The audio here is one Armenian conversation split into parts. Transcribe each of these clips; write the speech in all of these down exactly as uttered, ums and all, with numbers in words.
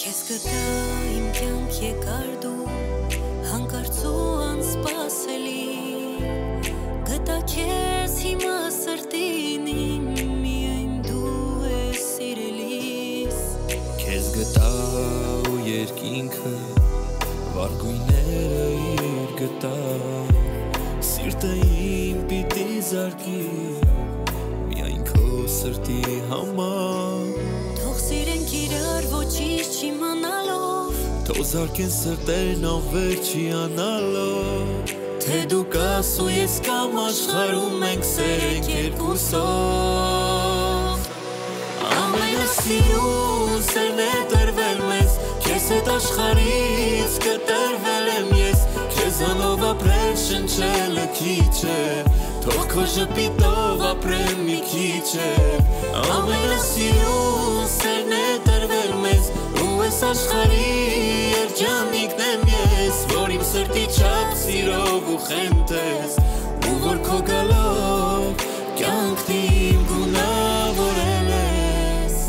Քեզ գտա իմ կյանք եկար դու հանկարծ ու անսպասելի Գտա քեզ հիմա սրտին իմ միայն դու ես սիրելիս Քեզ գտա ու երկինքը վարգույները իր գտա Սիրտը իմ պիտի զարկի միայն քո սրտի համար Թող սիրենք իրար ոչինչ չիմանալով Թող զարկեն սրտերն աղվեր չիանալով Թե դու կաս ու ես կամ աշխարհում մենք սերենք երկուսով Ամենասիրուն սերն է տրվել մեզ Քեզ հետ աշխարհից կտրվել եմ ես Քեզանով ապրել շնչելը քիչ է Թող քո ժպիտով ապրեմ մի քիչ է Ամենասիրուն սերն է տրվել մեզ Ու ես աշխարհի երջանիկն եմ ես Որ իմ սրտի չափ սիրով ու խենթես Ու որ քո գալով կյանքն իմ գունավորել ես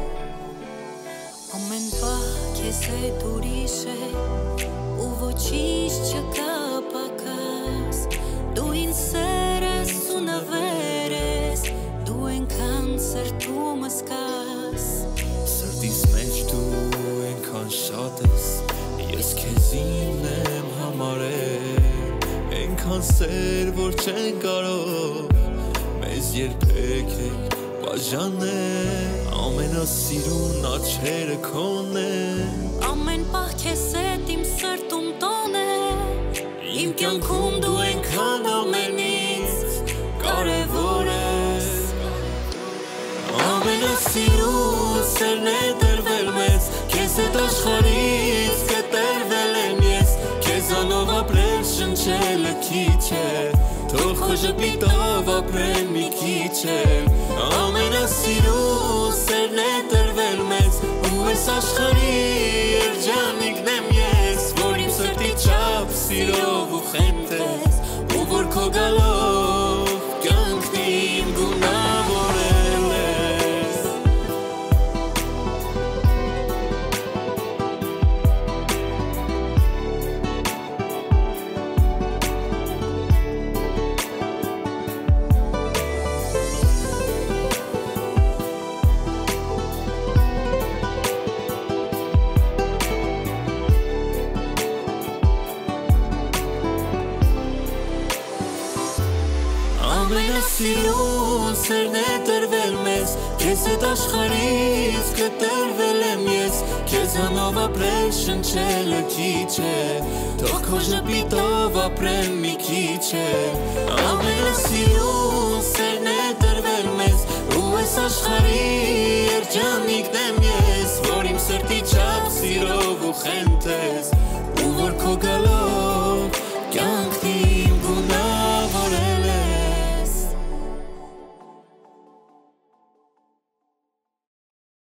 Ամեն պահ քեզ հետ ուրիշ է Ու ոչինչ չկա պակաս Դու ինձ սեր ես ու նվեր ես Դու ենքան սրտումս կաս Սրտիս մեջ դու ենքան շատ ես Ես քեզ իմ եմ համարել Ենքան սեր որ չեն կարող Մեզ երբեք էլ բաժանել Ամենասիրուն աչքերը քոն են Ամեն պահ քեզ հետ իմ սրտում տոն է Իմ կյանքում դու ենքան ամենից կարևոր ես Ամենասիրուն սերն է տրվել մեզ Քեզ հետ աշխարհից կտրվել եմ ես Քեզանով ապրել շնչելը քիչ է Թող քո ժպիտով ապրեմ մի քիչ է Ամենասիրուն սերն է տրվել մեզ Ու ես աշխարհի երջանիկն եմ ես Որ իմ սրտի չափ սիրով ու խենթես Ու որ քո գալով կյանքն իմ գունավորել ես Ամենասիրուն սերն է տրվել մեզ Քեզ հետ աշխարհից կտրվել եմ ես Քեզանով ապրել շնչելը քիչ է Թող քո ժպիտով ապրեմ մի քիչ է Ամենասիրուն սերն է տրվել մեզ Ու ես աշխարհի երջանիկն եմ ես Որ իմ սրտի չափ սիրով ու խենթես Ու որ քո գալով